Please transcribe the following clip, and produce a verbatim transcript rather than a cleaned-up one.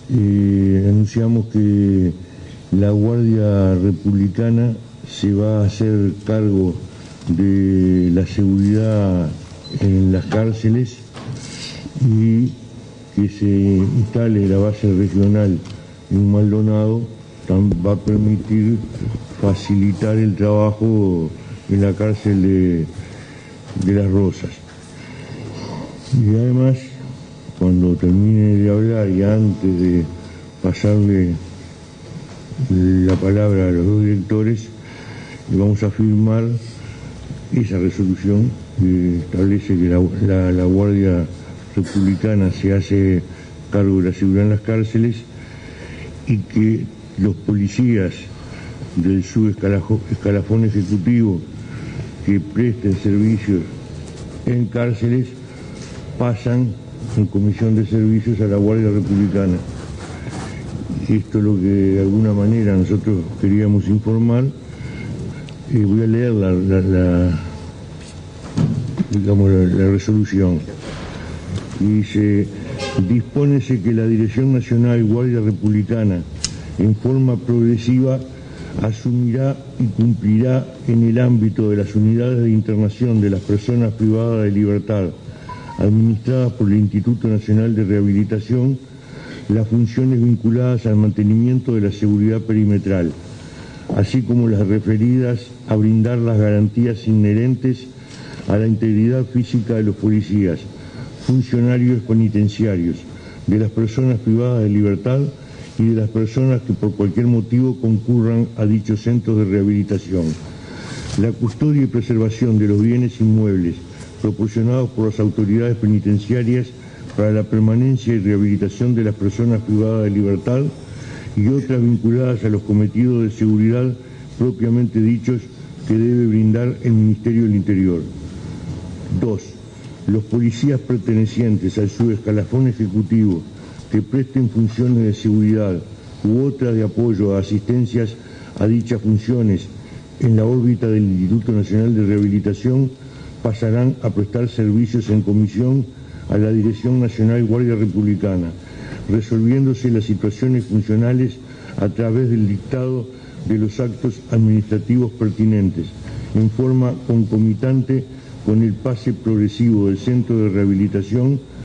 eh, anunciamos que la Guardia Republicana se va a hacer cargo de la seguridad en las cárceles y que se instale la base regional en Maldonado va a permitir facilitar el trabajo en la cárcel de, de Las Rosas. Y además, cuando termine de hablar y antes de pasarle la palabra a los dos directores, vamos a firmar esa resolución que establece que la, la, la Guardia Republicana se hace cargo de la seguridad en las cárceles y que los policías del subescalafón ejecutivo que presten servicios en cárceles pasan en comisión de servicios a la Guardia Republicana. Esto es lo que de alguna manera nosotros queríamos informar. Eh, voy a leer la, la, la, digamos, la, la resolución. Y dice: dispónese que la Dirección Nacional Guardia Republicana en forma progresiva asumirá y cumplirá en el ámbito de las unidades de internación de las personas privadas de libertad administradas por el Instituto Nacional de Rehabilitación las funciones vinculadas al mantenimiento de la seguridad perimetral, así como las referidas a brindar las garantías inherentes a la integridad física de los policías, funcionarios penitenciarios, de las personas privadas de libertad y de las personas que por cualquier motivo concurran a dichos centros de rehabilitación. La custodia y preservación de los bienes inmuebles proporcionados por las autoridades penitenciarias para la permanencia y rehabilitación de las personas privadas de libertad y otras vinculadas a los cometidos de seguridad propiamente dichos que debe brindar el Ministerio del Interior. dos. Los policías pertenecientes al subescalafón ejecutivo que presten funciones de seguridad u otras de apoyo a asistencias a dichas funciones en la órbita del Instituto Nacional de Rehabilitación pasarán a prestar servicios en comisión a la Dirección Nacional Guardia Republicana, resolviéndose las situaciones funcionales a través del dictado de los actos administrativos pertinentes, en forma concomitante con el pase progresivo del centro de rehabilitación